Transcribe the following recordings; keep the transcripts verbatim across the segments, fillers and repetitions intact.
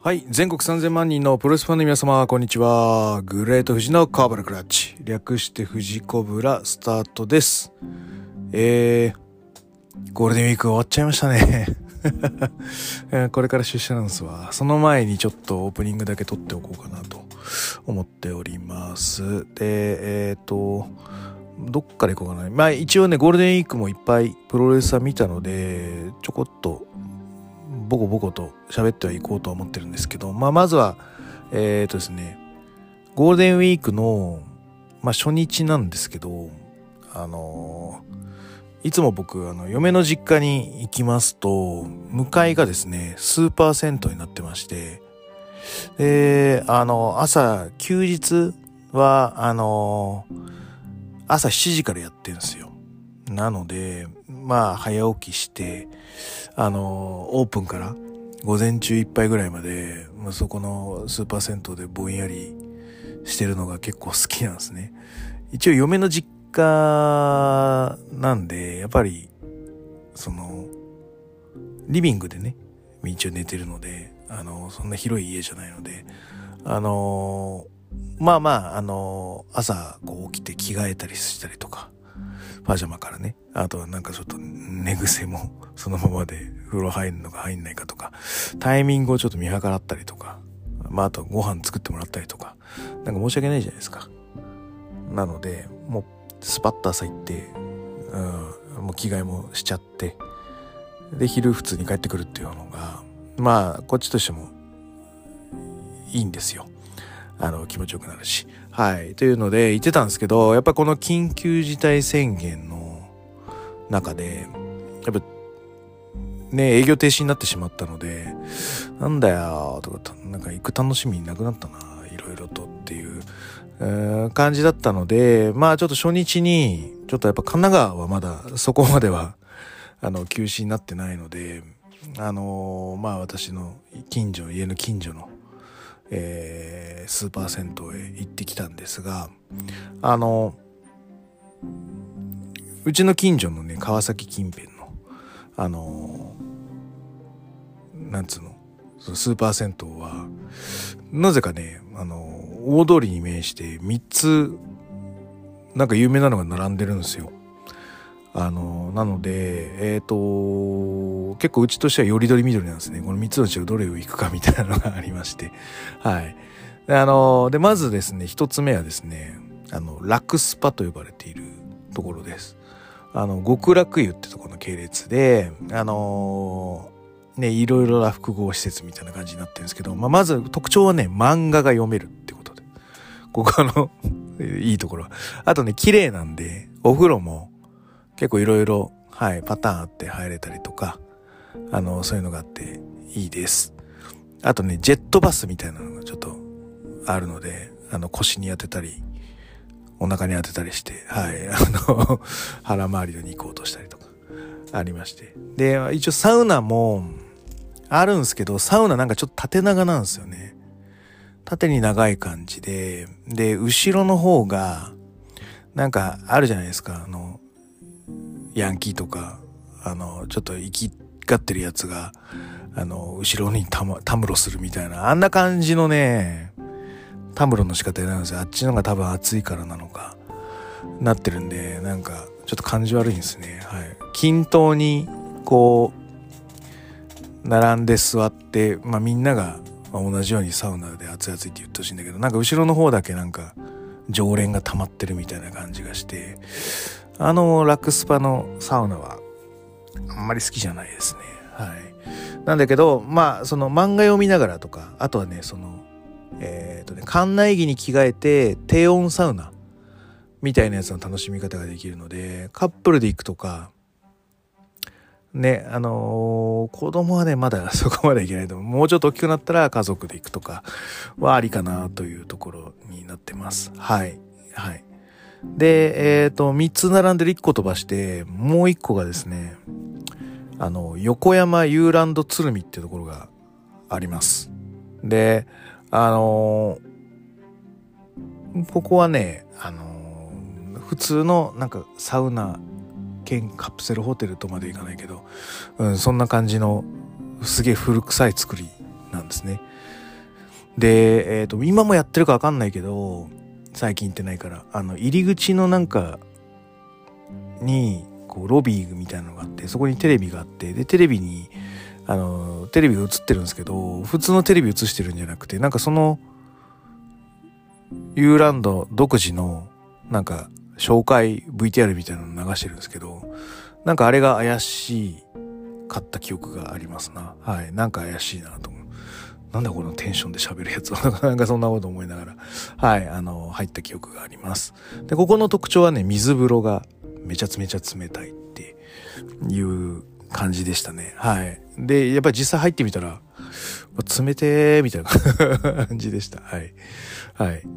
はい、全国さんぜんまん人のプロレスファンの皆様、こんにちは。グレート富士のカーブラクラッチ、略して富士コブラスタートです。えー、ゴールデンウィーク終わっちゃいましたね。これから出社なんですわ。その前にちょっとオープニングだけ撮っておこうかなと思っております。で、えっと、どっから行こうかな。まあ一応ね、ゴールデンウィークもいっぱいプロレスは見たので、ちょこっとボコボコと喋ってはいこうと思ってるんですけど、まあまずは、えっとですね、ゴールデンウィークの、まあ初日なんですけど、あのー、いつも僕、あの、嫁の実家に行きますと、向かいがですね、スーパー銭湯になってまして、で、あの、朝、休日は、あの、朝しちじからやってるんですよ。なので、まあ、早起きして、あの、オープンから午前中いっぱいぐらいまで、まあ、そこのスーパー銭湯でぼんやりしてるのが結構好きなんですね。一応嫁の実家なんで、やっぱり、その、リビングでね、一応寝てるので、あの、そんな広い家じゃないので、あの、まあまあ、あの、朝こう起きて着替えたりしたりとか、パジャマからね、あとはなんかちょっと寝癖もそのままで風呂入るのか入んないかとか、タイミングをちょっと見計らったりとか、まああとはご飯作ってもらったりとか、なんか申し訳ないじゃないですか。なので、もうスパッと朝行って、うん、もう着替えもしちゃって、で、昼普通に帰ってくるっていうのが、まあ、こっちとしてもいいんですよ。あの、気持ちよくなるし。はい。というので言ってたんですけど、やっぱこの緊急事態宣言の中で、やっぱね、営業停止になってしまったので、なんだよとか、なんか行く楽しみなくなったな、いろいろとっていう、えー、感じだったので、まあちょっと初日に、ちょっとやっぱ神奈川はまだそこまでは、あの、休止になってないので、あのー、まあ私の近所、家の近所の、えー、スーパー銭湯へ行ってきたんですが、あの、うちの近所のね、川崎近辺の、あの、なんつうの、スーパー銭湯は、なぜかね、あの、大通りに面してみっつ、なんか有名なのが並んでるんですよ。あの、なので、えっと、結構うちとしてはよりどりみどりなんですね。このみっつのうちどれを行くかみたいなのがありまして。はい。で、あの、で、まずですね、一つ目はですね、あの、ラクスパと呼ばれているところです。あの、極楽湯ってところの系列で、あの、ね、いろいろな複合施設みたいな感じになってるんですけど、まあ、まず特徴はね、漫画が読めるってことで。ここあの、いいところは。あとね、綺麗なんで、お風呂も、結構いろいろ、はい、パターンあって入れたりとか、あの、そういうのがあっていいです。あとね、ジェットバスみたいなのがちょっとあるので、あの、腰に当てたり、お腹に当てたりして、はい、あの、腹周りをに行こうとしたりとか、ありまして。で、一応サウナもあるんですけど、サウナなんかちょっと縦長なんですよね。縦に長い感じで、で、後ろの方が、なんかあるじゃないですか、あの、ヤンキーとか、あの、ちょっと生きがってるやつが、あの、後ろにたむ、たむろするみたいな、あんな感じのね、たむろの仕方なんですよ。あっちのが多分暑いからなのか、なってるんで、なんか、ちょっと感じ悪いんですね。はい。均等に、こう、並んで座って、まあみんなが、まあ、同じようにサウナで熱々って言ってほしいんだけど、なんか後ろの方だけなんか、常連が溜まってるみたいな感じがして、あのラクスパのサウナはあんまり好きじゃないですね。はい。なんだけど、まあその漫画読みながらとか、あとはねそのえっとね館内着に着替えて低温サウナみたいなやつの楽しみ方ができるので、カップルで行くとかね、あのー、子供はねまだそこまでいけないと思う。もうちょっと大きくなったら家族で行くとかはありかなというところになってます。はいはい。で、えっと、三つ並んでる一個飛ばして、もう一個がですね、あの、横山ユーランド鶴見っていうところがあります。で、あのー、ここはね、あのー、普通のなんかサウナ兼カプセルホテルとまでいかないけど、うん、そんな感じのすげえ古臭い作りなんですね。 で、えっと、今もやってるかわかんないけど、最近行ってないから、あの、入り口のなんか、に、こう、ロビーみたいなのがあって、そこにテレビがあって、で、テレビに、あの、テレビが映ってるんですけど、普通のテレビ映してるんじゃなくて、なんかその、ユーランド独自の、なんか、紹介 ブイティーアール みたいなの流してるんですけど、なんかあれが怪しいかった記憶がありますな。はい。なんか怪しいなと思う。なんだこのテンションで喋るやつは。なんかそんなこと思いながら、はい、あの、入った記憶があります。で、ここの特徴はね、水風呂がめちゃめちゃ冷たいっていう感じでしたね。はい。で、やっぱり実際入ってみたら、冷てーみたいな感じでした。はい。はい。うん。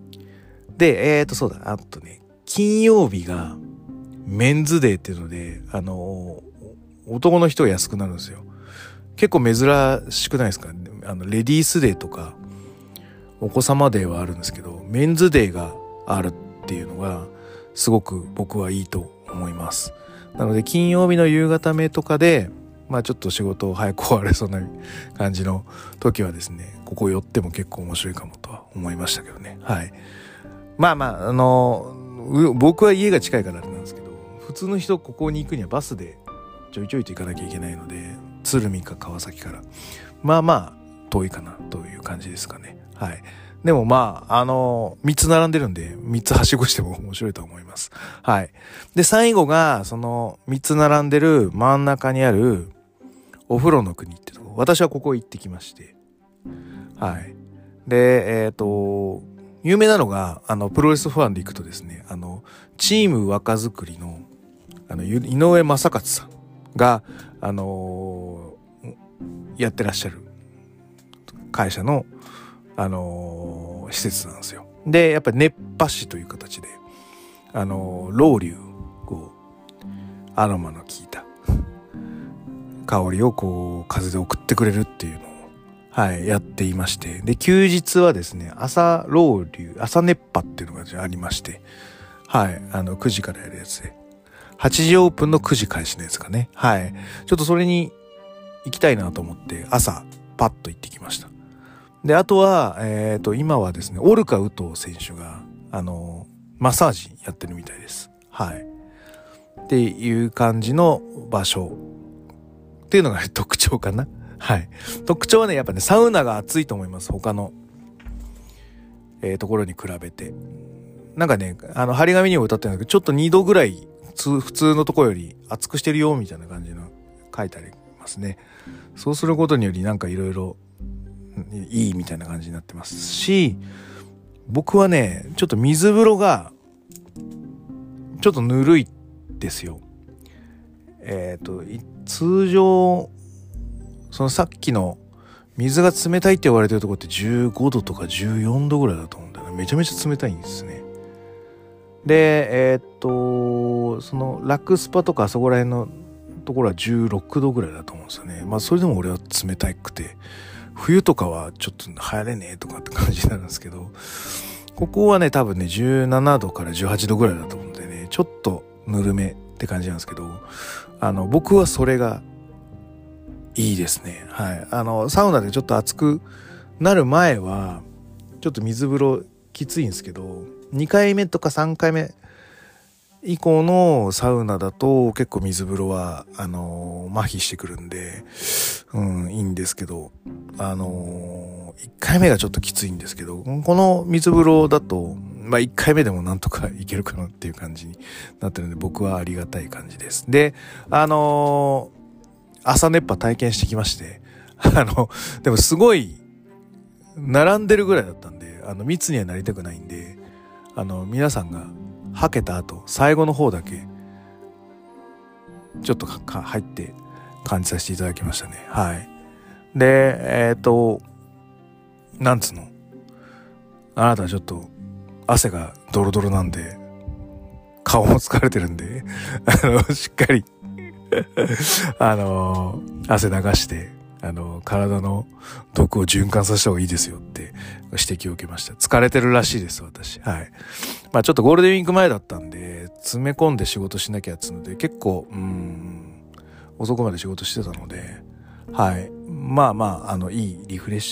で、えーと、そうだ。あとね、金曜日がメンズデーっていうので、あの、男の人が安くなるんですよ。結構珍しくないですか？あの、レディースデーとか、お子様デーはあるんですけど、メンズデーがあるっていうのが、すごく僕はいいと思います。なので、金曜日の夕方目とかで、まあちょっと仕事を早く終われそうな感じの時はですね、ここ寄っても結構面白いかもとは思いましたけどね。はい。まあまあ、あの、僕は家が近いからあれなんですけど、普通の人ここに行くにはバスでちょいちょいと行かなきゃいけないので、鶴見か川崎から。まあまあ、遠いかなという感じですかね。はい。でもまあ、あの、みっつ並んでるんで、みっつはしごしても面白いと思います。はい。で、最後が、その、みっつ並んでる真ん中にある、お風呂の国ってとこ。私はここ行ってきまして。はい。で、えっと、有名なのが、あの、プロレスファンで行くとですね、あの、チーム若作りの、あの、井上正勝さんが、あのー、やってらっしゃる会社の、あのー、施設なんですよ。で、やっぱり熱波師という形で、あのー、ロウリュこう、アロマの効いた香りをこう、風で送ってくれるっていうのを、はい、やっていまして。で、休日はですね、朝ロウリュ朝熱波っていうのがありまして、はい、あの、くじからやるやつで。はちじオープンのくじ開始のやつかね。はい。ちょっとそれに行きたいなと思って、朝、パッと行ってきました。で、あとは、えっと、今はですね、オルカウト選手が、あの、マッサージやってるみたいです。はい。っていう感じの場所っていうのが特徴かな。はい。特徴はね、やっぱね、サウナが暑いと思います。他の、えー、ところに比べて。なんかね、あの、張り紙にも歌ってるんだけど、ちょっとにどぐらい、普通のところより熱くしてるよ、みたいな感じの書いてありますね。そうすることによりなんかいろいろいいみたいな感じになってますし、僕はね、ちょっと水風呂が、ちょっとぬるいですよ。えっと、通常、そのさっきの水が冷たいって言われてるところってじゅうごどとかじゅうよんどぐらいだと思うんだよね。めちゃめちゃ冷たいんですね。で、えー、っと、そのラクスパとかそこら辺のところはじゅうろくどぐらいだと思うんですよね。まあそれでも俺は冷たくて、冬とかはちょっと入れねえとかって感じなんですけど、ここはね多分ねじゅうななどからじゅうはちどぐらいだと思うんでね、ちょっとぬるめって感じなんですけど、あの僕はそれがいいですね。はい。あのサウナでちょっと熱くなる前はちょっと水風呂きついんですけど、にかいめとかさんかいめ以降のサウナだと結構水風呂はあのー、麻痺してくるんで、うん、いいんですけど、あのー、いっかいめがちょっときついんですけど、この水風呂だと、まあいっかいめでもなんとかいけるかなっていう感じになってるので、僕はありがたい感じです。で、あのー、朝熱波体験してきまして、あの、でもすごい、並んでるぐらいだったんで、あの、密にはなりたくないんで、あの、皆さんが、はけた後、最後の方だけ、ちょっとかか入って感じさせていただきましたね。はい。で、えっと、なんつうの。あなたはちょっと汗がドロドロなんで、顔も疲れてるんで、あの、しっかり、あの、汗流して、あの、体の毒を循環させた方がいいですよって指摘を受けました。疲れてるらしいです、私。はい。まあちょっとゴールデンウィーク前だったんで、詰め込んで仕事しなきゃっつうので、結構、うーん、遅くまで仕事してたので、はい。まあまあ、あの、いいリフレッシュに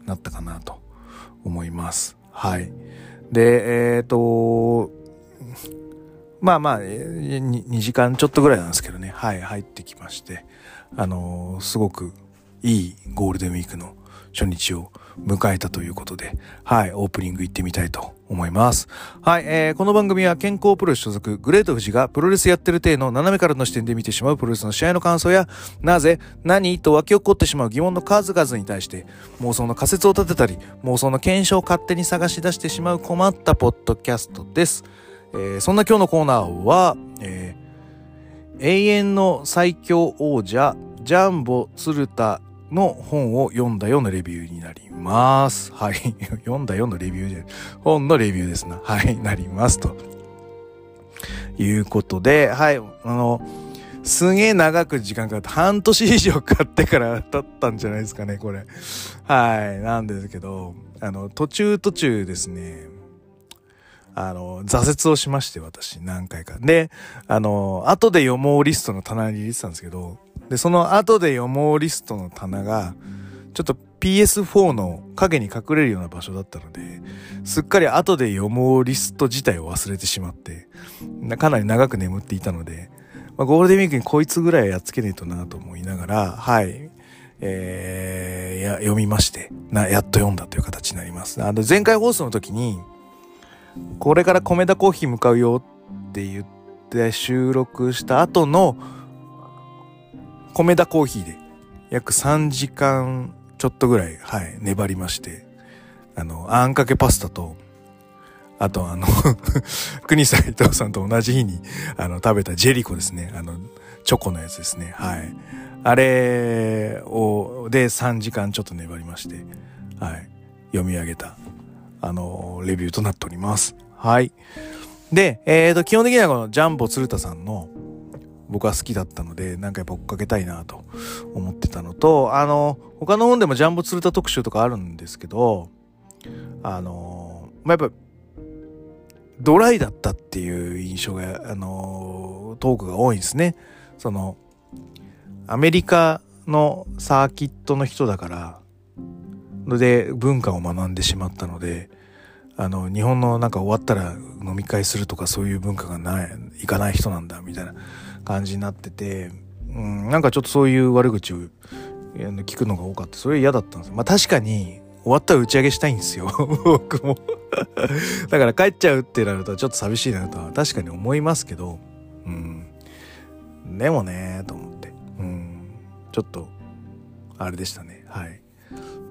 なったかなと思います。はい。で、えっと、まあまあ、にじかんちょっとぐらいなんですけどね。はい、入ってきまして、あのー、すごくいいゴールデンウィークの初日を迎えたということで、はい、オープニング行ってみたいと思います。はい、えー、この番組は健康プロレス所属グレート富士がプロレスやってる体の斜めからの視点で見てしまうプロレスの試合の感想や、なぜ、何と湧き起こってしまう疑問の数々に対して妄想の仮説を立てたり、妄想の検証を勝手に探し出してしまう困ったポッドキャストです。えー、そんな今日のコーナーは、えー、永遠の最強王者ジャンボ鶴田の本を読んだようなレビューになります。はい。読んだようなレビューで、本のレビューですな。はい。なります。ということで、はい。あの、すげえ長く時間かかって、半年以上買ってから経ったんじゃないですかね、これ。はい。なんですけど、あの、途中途中ですね、あの、挫折をしまして、私、何回か。で、あの、後で読もうリストの棚に入れてたんですけど、で、その後で読もうリストの棚が、ちょっと ピーエスフォー の影に隠れるような場所だったので、すっかり後で読もうリスト自体を忘れてしまって、かなり長く眠っていたので、まあ、ゴールデンウィークにこいつぐらいやっつけねえとなと思いながら、はい、えー、や、読みまして、な、やっと読んだという形になります。あの、前回放送の時に、これから米田コーヒー向かうよって言って収録した後の米田コーヒーで約さんじかんちょっとぐらい、はい、粘りまして、あの、あんかけパスタと、あとあの、国さん伊藤さんと同じ日に、あの、食べたジェリコですね。あの、チョコのやつですね。はい。あれを、でさんじかんちょっと粘りまして、はい、読み上げた。あの、レビューとなっております。はい。で、えーと、基本的にはこのジャンボ鶴田さんの僕は好きだったので、なんかやっぱ追っかけたいなと思ってたのと、あの、他の本でもジャンボ鶴田特集とかあるんですけど、あの、まあ、やっぱ、ドライだったっていう印象が、あの、トークが多いんですね。その、アメリカのサーキットの人だから、で文化を学んでしまったので、あの日本のなんか終わったら飲み会するとかそういう文化がないいかない人なんだみたいな感じになってて、うん、なんかちょっとそういう悪口を聞くのが多かった。それ嫌だったんですよ。まあ確かに終わったら打ち上げしたいんですよ僕もだから帰っちゃうってなるとちょっと寂しいなとは確かに思いますけど、うん、でもねと思って、うん、ちょっとあれでしたね。はい。うん、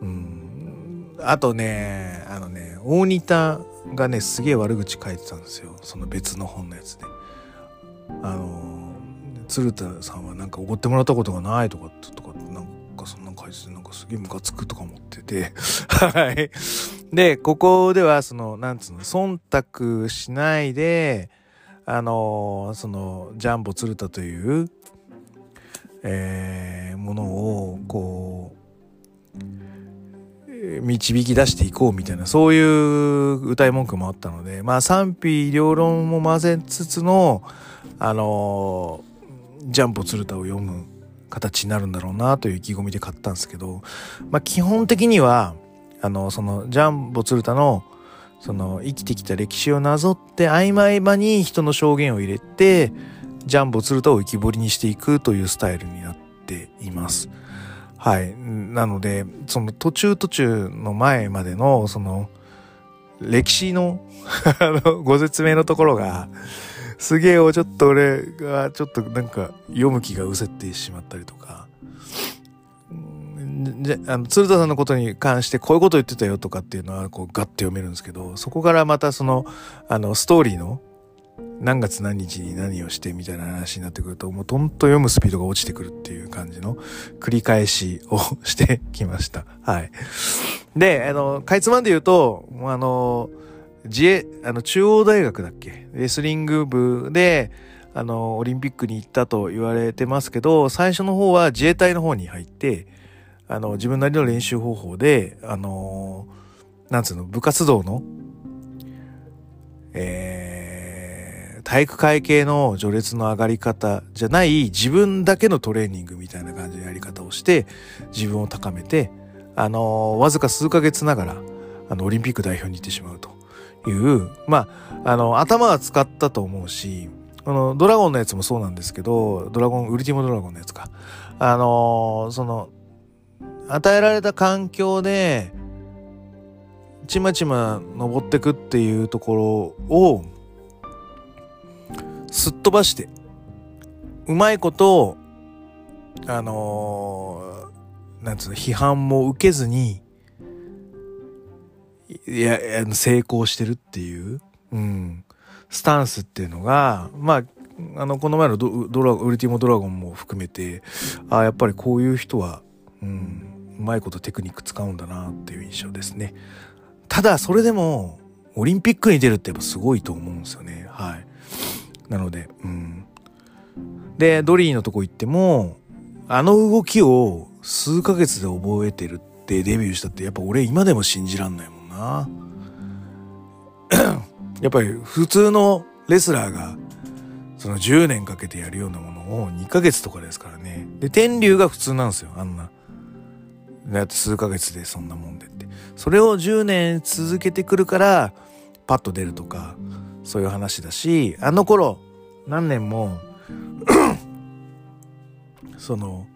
あとね、あのね、大仁田がね、すげえ悪口書いてたんですよ。その別の本のやつで。あの、鶴田さんはなんかおごってもらったことがないとか、とか、なんかそんな書いてて、なんかすげえムカつくとか思ってて。はい。で、ここでは、その、なんつうの、忖度しないで、あの、その、ジャンボ鶴田という、えー、ものを、こう、導き出していこうみたいなそういう歌い文句もあったので、まあ賛否両論も混ぜつつのあのー、ジャンボ鶴田を読む形になるんだろうなという意気込みで買ったんですけど、まあ基本的にはあのそのジャンボ鶴田のその生きてきた歴史をなぞって合間合間に人の証言を入れてジャンボ鶴田を浮き彫りにしていくというスタイルになっています。はい。なので、その途中途中の前までの、その、歴史の、あの、ご説明のところが、すげえをちょっと俺が、ちょっとなんか、読む気が失せてしまったりとか、で、あの、鶴田さんのことに関してこういうこと言ってたよとかっていうのは、こう、ガッと読めるんですけど、そこからまたその、あの、ストーリーの、何月何日に何をしてみたいな話になってくるともうどんと読むスピードが落ちてくるっていう感じの繰り返しをしてきました。はい。で、あの、かいつまんで言うと、あの、自衛、あの、中央大学だっけレスリング部で、あの、オリンピックに行ったと言われてますけど、最初の方は自衛隊の方に入って、あの、自分なりの練習方法で、あの、なんつうの、部活動の、えー、体育会系の序列の上がり方じゃない自分だけのトレーニングみたいな感じのやり方をして自分を高めてあのわずか数ヶ月ながらあのオリンピック代表に行ってしまうという、まあ、あの頭は使ったと思うし、このドラゴンのやつもそうなんですけど、ドラゴンウルティモドラゴンのやつか、あのその与えられた環境でちまちま登ってくっていうところをすっ飛ばしてうまいことあのー、なんつうの批判も受けずにいや成功してるっていう、うん、スタンスっていうのが、まああのこの前のドドラウルティモドラゴンも含めて、あやっぱりこういう人は、うん、うまいことテクニック使うんだなっていう印象ですね。ただそれでもオリンピックに出るってやっぱすごいと思うんですよね。はい。なので、うん。でドリーのとこ行ってもあの動きを数ヶ月で覚えてるってデビューしたってやっぱ俺今でも信じらんないもんな。やっぱり普通のレスラーがそのじゅうねんかけてやるようなものをにかげつとかですからね。で天竜が普通なんですよ、あんな。だって数ヶ月でそんなもんでって。それをじゅうねん続けてくるからパッと出るとかそういう話だし、あの頃何年もその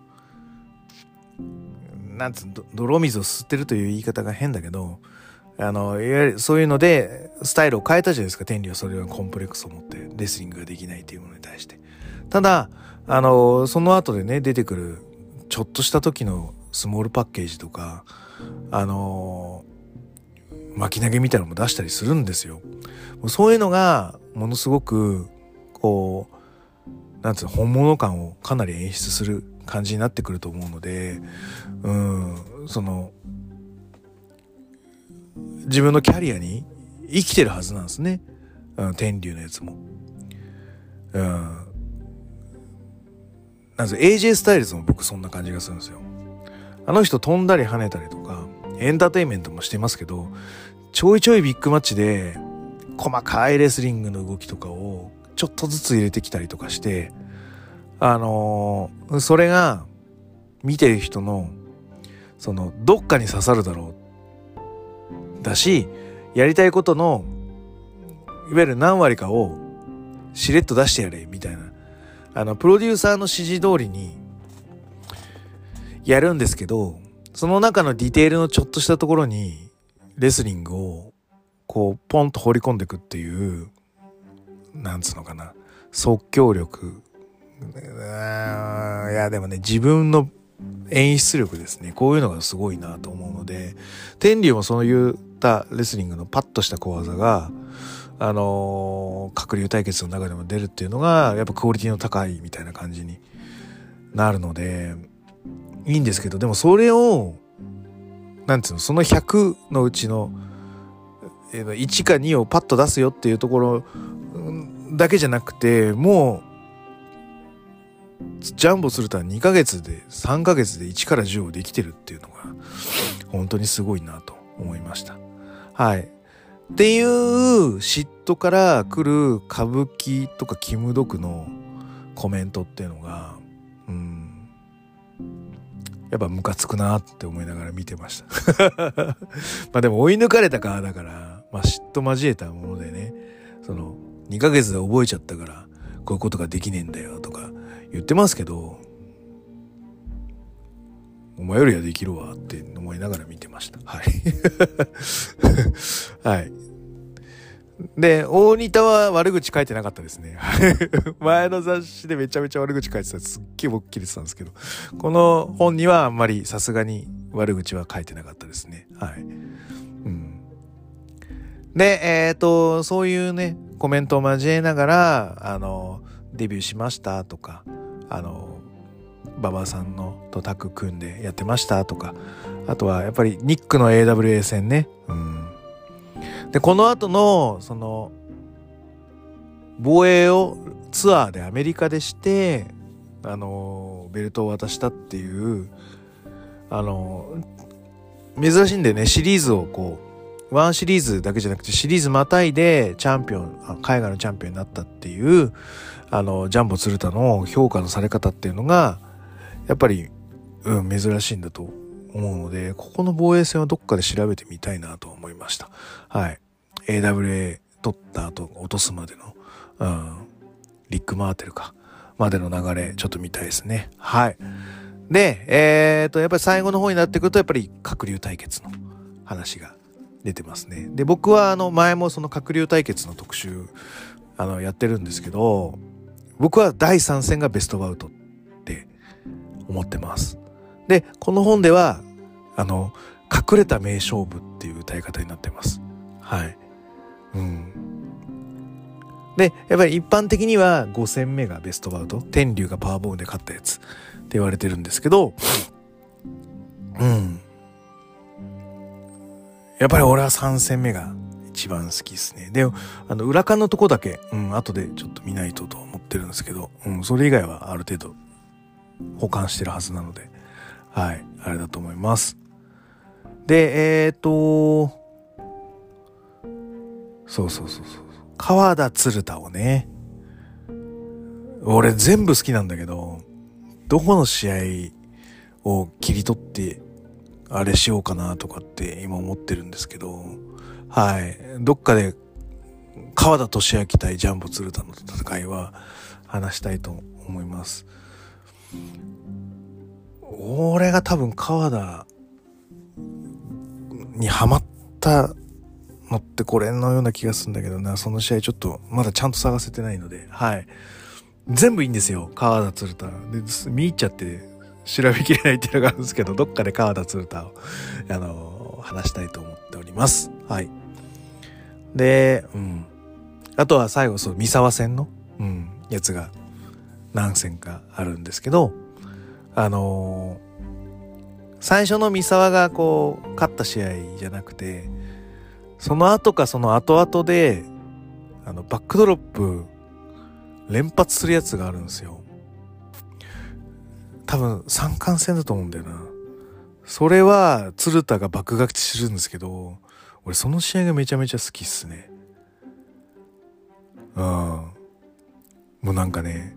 なんつうの泥水を吸ってるという言い方が変だけど、あのいわゆるそういうのでスタイルを変えたじゃないですか。天理はそれはコンプレックスを持ってレスリングができないというものに対して。ただあのその後でね出てくるちょっとした時のスモールパッケージとかあの巻き投げみたいなのも出したりするんですよ。そういうのがものすごくこうなんつうの本物感をかなり演出する感じになってくると思うので、うんその自分のキャリアに生きてるはずなんですね、うん、天竜のやつも。うんなんせ エージェー スタイルズも僕そんな感じがするんですよ。あの人飛んだり跳ねたりとかエンターテインメントもしてますけど、ちょいちょいビッグマッチで細かいレスリングの動きとかをちょっとずつ入れてきたりとかして、あのー、それが見てる人のそのどっかに刺さるだろうだし、やりたいことのいわゆる何割かをしれっと出してやれみたいな、あのプロデューサーの指示通りにやるんですけど、その中のディテールのちょっとしたところにレスリングをこうポンと放り込んでいくっていう、なんつうのかな、即興力。あいやでもね自分の演出力ですね、こういうのがすごいなと思うので、天竜もそういったレスリングのパッとした小技があのー、鶴竜対決の中でも出るっていうのがやっぱクオリティの高いみたいな感じになるのでいいんですけど、でもそれをなんつうの、そのひゃくのうちのいちかにをパッと出すよっていうところだけじゃなくて、もうジャンボするとはにかげつでさんかげつでいちからじゅうをできてるっていうのが本当にすごいなと思いました。はい。っていう嫉妬から来る歌舞伎とかキムドクのコメントっていうのが、うん、やっぱムカつくなって思いながら見てました。まあでも追い抜かれた側だから、まあ嫉妬交えたものでね、そのにかげつで覚えちゃったからこういうことができねえんだよとか言ってますけど、お前よりはできるわって思いながら見てました。はい。はい。で、大仁田は悪口書いてなかったですね。前の雑誌でめちゃめちゃ悪口書いてたらすっげえ僕切れてたんですけど、この本にはあんまりさすがに悪口は書いてなかったですね。はい。うん。で、えっと、そういうね、コメントを交えながら、あの、デビューしましたとか、あの、馬場さんのとタッグ組んでやってましたとか、あとはやっぱりニックの エーダブリューエー 戦ね。うん。で、この後の、その、防衛をツアーでアメリカでして、あの、ベルトを渡したっていう、あの、珍しいんでね、シリーズをこう、ワンシリーズだけじゃなくてシリーズまたいでチャンピオン、海外のチャンピオンになったっていう、あの、ジャンボ鶴田の評価のされ方っていうのが、やっぱり、うん、珍しいんだと思うので、ここの防衛戦はどっかで調べてみたいなと思いました。はい。エーダブリューエー 取った後落とすまでの、うん、リック・マーテルか、までの流れ、ちょっと見たいですね。はい。で、えーと、やっぱり最後の方になってくると、やっぱり鶴竜対決の話が出てますね。で、僕はあの、前もその鶴竜対決の特集、あの、やってるんですけど、僕はだいさん戦がベストバウトって思ってます。で、この本では、あの、隠れた名勝負っていう歌い方になってます。はい。うん。で、やっぱり一般的にはご戦目がベストバウト。天竜がパワーボムで勝ったやつって言われてるんですけど、うん。やっぱり俺はさん戦目が一番好きですね。で、あの、裏勘のとこだけ、うん、後でちょっと見ないとと思ってるんですけど、うん、それ以外はある程度保管してるはずなので、はい、あれだと思います。で、えーと、そうそうそうそう。川田鶴田をね、俺全部好きなんだけど、どこの試合を切り取ってあれしようかなとかって今思ってるんですけど、はい。どっかで川田俊明対ジャンボ鶴田の戦いは話したいと思います。俺が多分川田にハマったのってこれのような気がするんだけどな、その試合ちょっとまだちゃんと探せてないので、はい。全部いいんですよ、川田鶴田。で、見入っちゃって調べきれないっていうのがあるんですけど、どっかで川田鶴田を、あのー、話したいと思っております。はい。で、うん。あとは最後、そう、三沢戦の、うん、やつが何戦かあるんですけど、あのー、最初の三沢がこう、勝った試合じゃなくて、その後かその後々で、あの、バックドロップ、連発するやつがあるんですよ。多分、三冠戦だと思うんだよな。それは、鶴田が爆勝ちするんですけど、俺その試合がめちゃめちゃ好きっすね。うん。もうなんかね、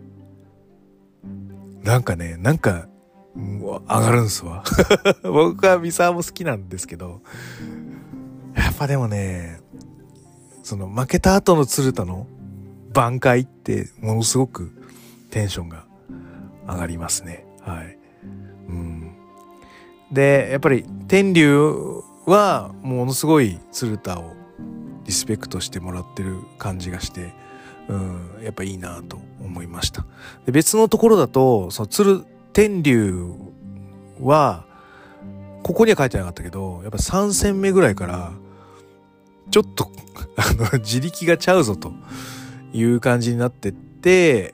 なんかね、なんか、上がるんすわ。僕は三沢も好きなんですけど、やっぱでもね、その負けた後の鶴田の挽回ってものすごくテンションが上がりますね。はい。うん。で、やっぱり天竜はものすごい鶴田をリスペクトしてもらってる感じがして、うん、やっぱいいなと思いました。で、別のところだと、その鶴、天竜は、ここには書いてなかったけど、やっぱさん戦目ぐらいから、ちょっと、あの、自力がちゃうぞという感じになってって、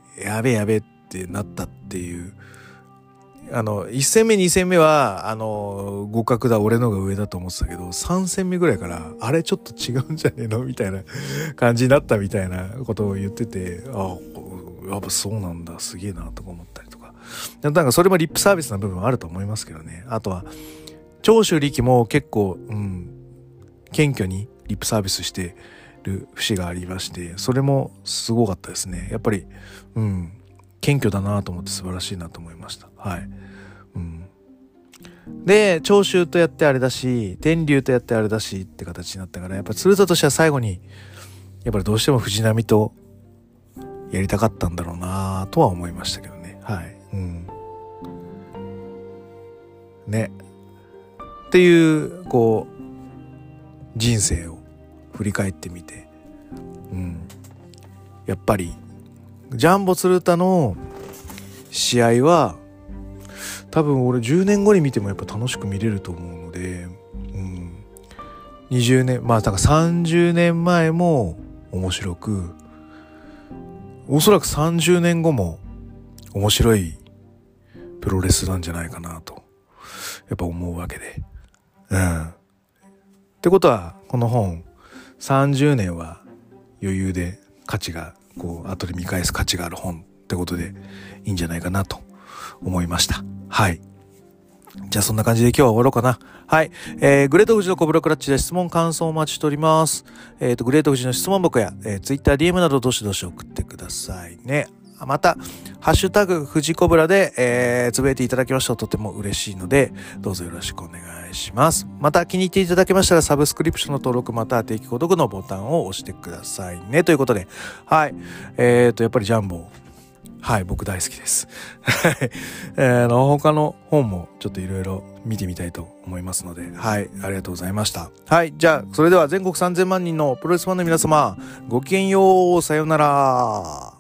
やべえやべえってなったっていう、あの、いち戦目、に戦目は、あの、互角だ、俺のが上だと思ってたけど、さん戦目ぐらいから、あれちょっと違うんじゃねえのみたいな感じになったみたいなことを言ってて、ああ、やっぱそうなんだ、すげえな、とか思ったりとか。なんかそれもリップサービスな部分はあると思いますけどね。あとは、長州力も結構、うん、謙虚にリップサービスしてる節がありまして、それもすごかったですね。やっぱり、うん、謙虚だなと思って素晴らしいなと思いました。はい。うん、で、長州とやってあれだし、天竜とやってあれだしって形になったから、やっぱ鶴田としては最後に、やっぱりどうしても藤波とやりたかったんだろうなとは思いましたけどね。はい。うん。ね。っていう、こう、人生を振り返ってみて、うん。やっぱり、ジャンボ鶴田の試合は、多分俺じゅうねんごに見てもやっぱ楽しく見れると思うので、うん。にじゅうねん、まあだからさんじゅうねんまえも面白く、おそらくさんじゅうねんごも面白いプロレスなんじゃないかなと、やっぱ思うわけで。うん。ってことは、この本、さんじゅうねんは余裕で価値が、こう、後で見返す価値がある本ってことでいいんじゃないかなと思いました。はい。じゃあそんな感じで今日は終わろうかな。はい。えー、グレート富士のコブラクラッチで質問感想をお待ちしております。えっと、グレート富士の質問箱や、えー、Twitter、ディーエム などどしどし送ってくださいね。 また、ハッシュタグ、富士コブラで、えー、つぶやいていただきましたらとても嬉しいので、どうぞよろしくお願いします。また、気に入っていただけましたら、サブスクリプションの登録、または定期購読のボタンを押してくださいね。ということで、はい。えーと、やっぱりジャンボ、はい、僕大好きです。はい。えー、の、他の本もちょっといろいろ見てみたいと思いますので、はい、ありがとうございました。はい、じゃあ、それでは全国さんぜんまん人のプロレスファンの皆様、ごきげんよう、さようなら。